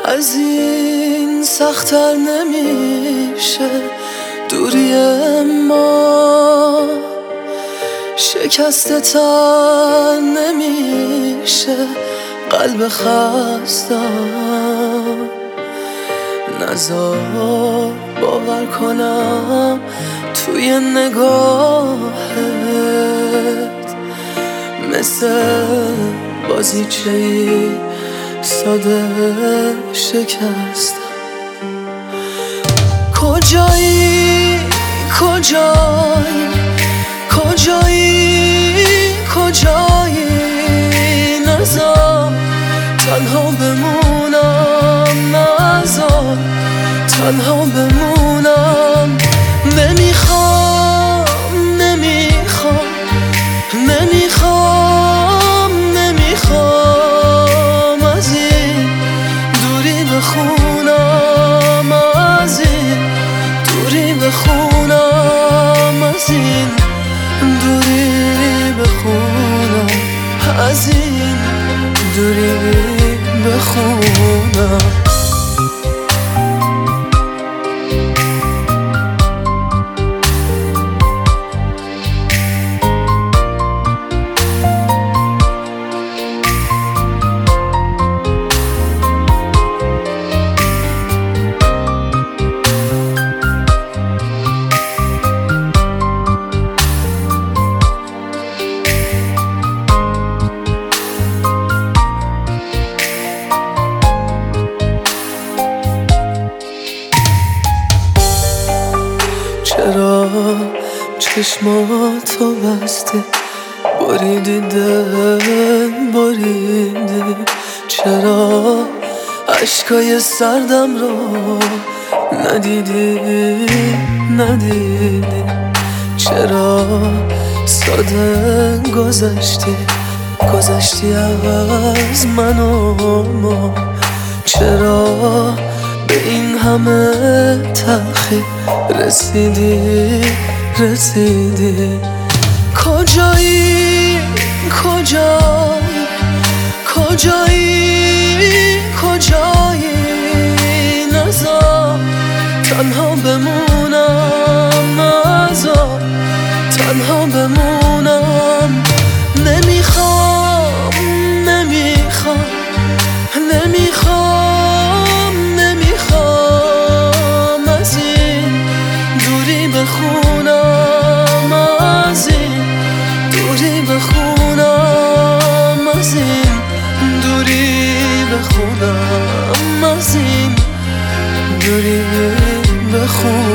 از این سخت‌تر نمیشه دوری ما، شکسته تر نمیشه قلب خستم. نزار باور کنم توی نگاهت مثل بازیچه‌ای ساده شکستم. کجایی کجایی کجایی کجایی، نذار تنها بمونم، نذار تنها بمونم. نمیخوام نمیخوام نمیخوام نمیخوام از این دوری بخونم، از این دوری بخونم، از این دوری بخونم، از این دوری بخونم. چرا چشماتو بسته بریدی دل بریدی؟ چرا عشقای سردم رو ندیدی ندیدی؟ چرا ساده گذشتی گذشتی از من و ما؟ چرا به این همه تلخی رسیدی رسیدی؟ کجایی کجایی کجایی کجایی، نذار تنها بمونم، نذار تنها بمونم. نمیخوام نمیخوام نمیخوام نمیخوام از این دوری بخونم، از این دوری بخونم، از این دوری بخونم، از این دوری بخونم.